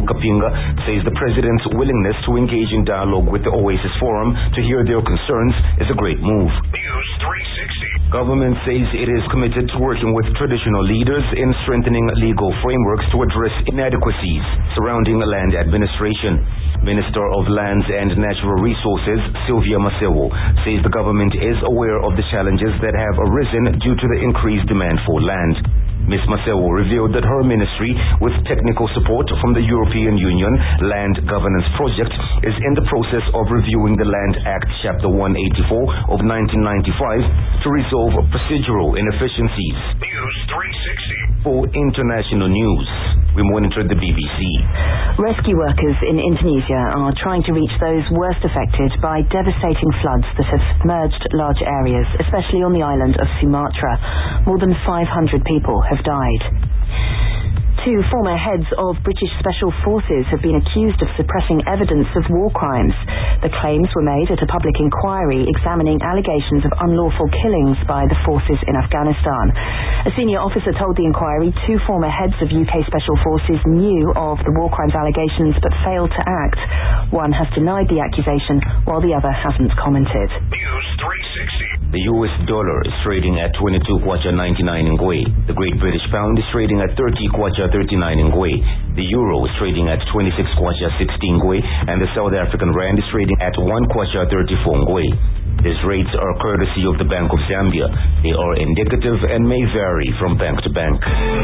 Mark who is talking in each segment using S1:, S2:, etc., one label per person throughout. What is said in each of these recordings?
S1: Kapinga says the president's willingness to engage in dialogue with the Oasis Forum to hear their concerns is a great move.
S2: News 360.
S1: Government says it is committed to working with traditional leaders in strengthening legal frameworks to address inadequacies surrounding land administration. Minister of Lands and Natural Resources, Sylvia Masewo, says the government is aware of the challenges that have arisen due to the increased demand for land. Ms. Masewo revealed that her ministry, with technical support from the European Union Land Governance Project, is in the process of reviewing the Land Act Chapter 184 of 1995 to resolve procedural inefficiencies.
S2: News 360.
S1: For international news, we monitor the BBC.
S3: Rescue workers in Indonesia are trying to reach those worst affected by devastating floods that have submerged large areas, especially on the island of Sumatra. More than 500 people have died. Two former heads of British Special Forces have been accused of suppressing evidence of war crimes. The claims were made at a public inquiry examining allegations of unlawful killings by the forces in Afghanistan. A senior officer told the inquiry two former heads of UK Special Forces knew of the war crimes allegations but failed to act. One has denied the accusation while the other hasn't commented.
S2: News 360.
S1: The US dollar is trading at 22 kwacha 99 ngwe. The Great British Pound is trading at 30 kwacha 39 ngwe. The euro is trading at 26 kwacha 16 ngwe, and the South African rand is trading at 1 kwacha 34 ngwe. These rates are courtesy of the Bank of Zambia. They are indicative and may vary from bank to bank.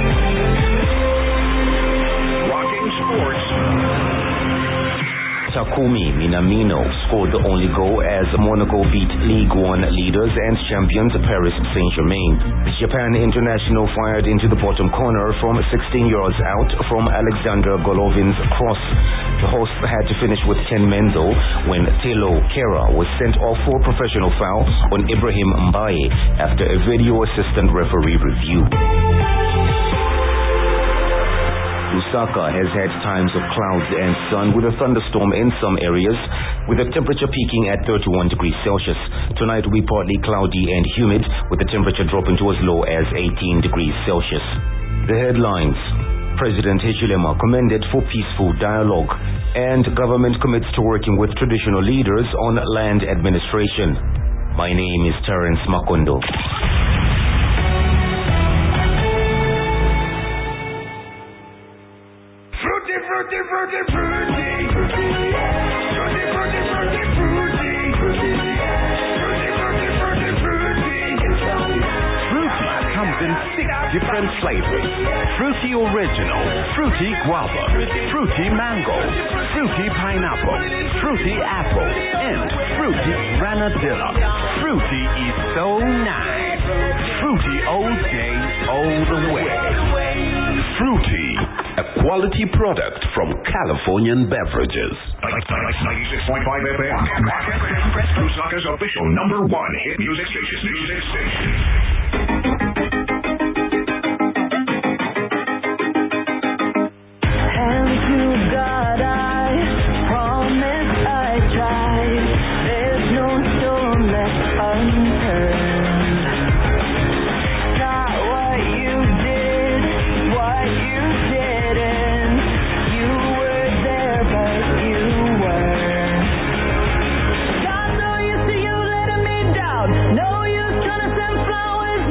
S2: Rocking sports.
S1: Takumi Minamino scored the only goal as Monaco beat League One leaders and champions Paris Saint-Germain. The Japan international fired into the bottom corner from 16 yards out from Alexander Golovin's cross. The hosts had to finish with 10 men though when Telo Kera was sent off for a professional foul on Ibrahim Mbaye after a video assistant referee review. Lusaka has had times of clouds and sun with a thunderstorm in some areas, with the temperature peaking at 31 degrees Celsius. Tonight will be partly cloudy and humid, with the temperature dropping to as low as 18 degrees Celsius. The headlines: President Hichilema commended for peaceful dialogue, and government commits to working with traditional leaders on land administration. My name is Terence Makondo.
S4: Different flavors: fruity original, fruity guava, fruity mango, fruity pineapple, fruity apple, and fruity granadilla. Fruity is so nice. Fruity all day, all the way. Fruity, a quality product from Californian Beverages.
S2: 96.5 FM. Lusaka's official #1 hit music station.
S5: No use trying to send flowers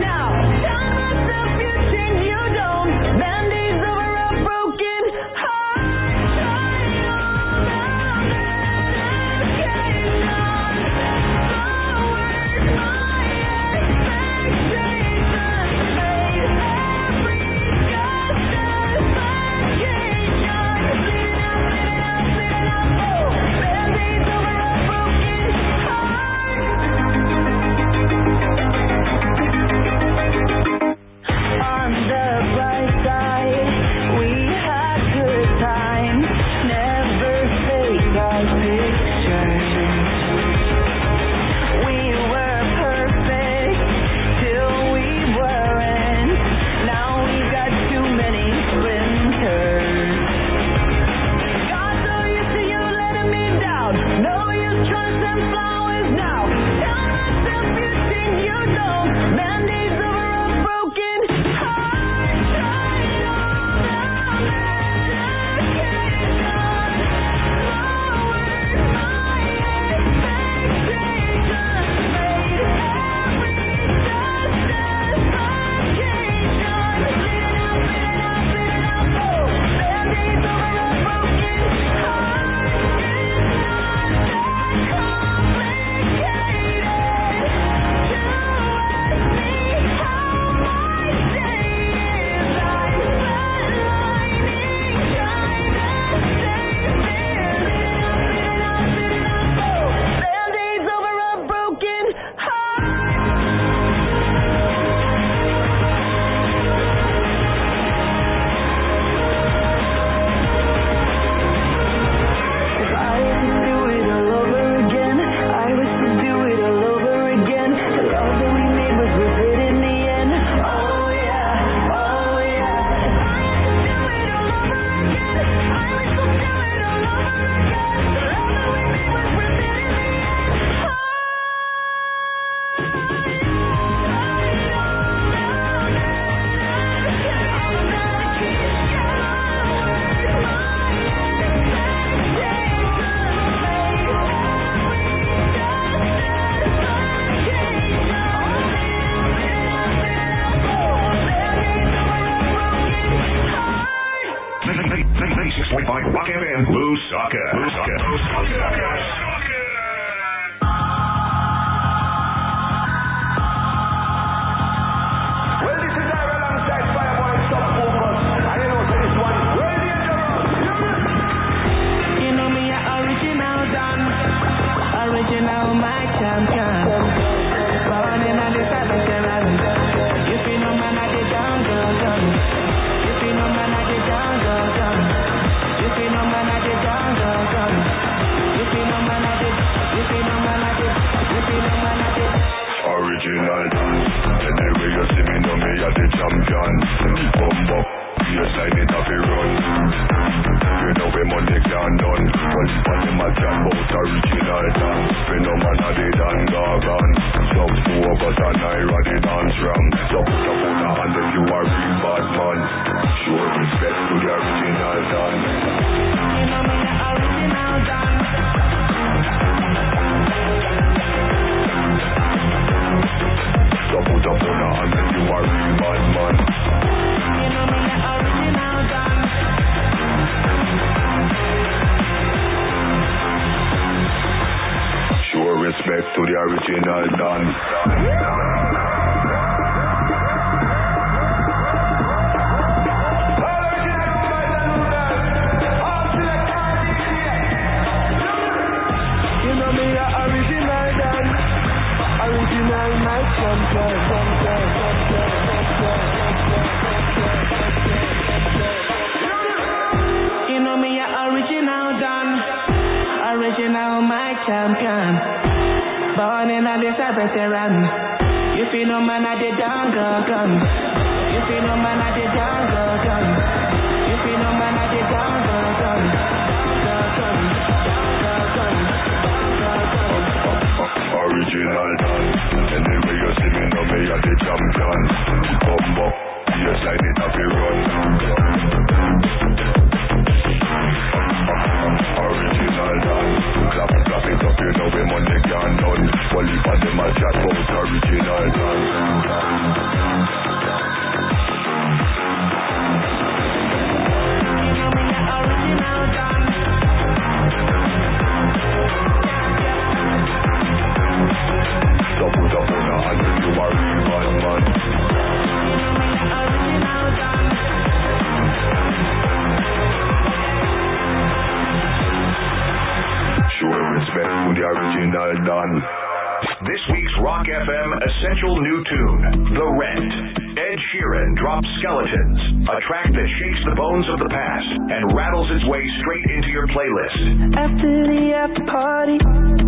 S2: This week's Rock FM Essential New Tune, The Rent. Ed Sheeran drops Skeletons, a track that shakes the bones of the past and rattles its way straight into your playlist.
S5: After the after party,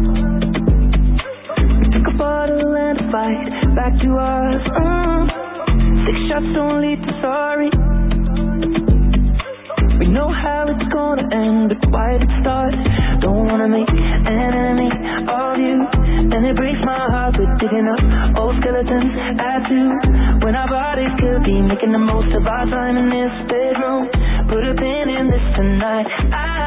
S5: we took a bottle and a fight back to us. 6 shots don't lead to sorry. We know how it's gonna end, but why did it start? Don't wanna make an enemy of you, and it breaks my heart. We're digging up old skeletons at 2, when our bodies could be making the most of our time in this bedroom. Put a pin in this tonight.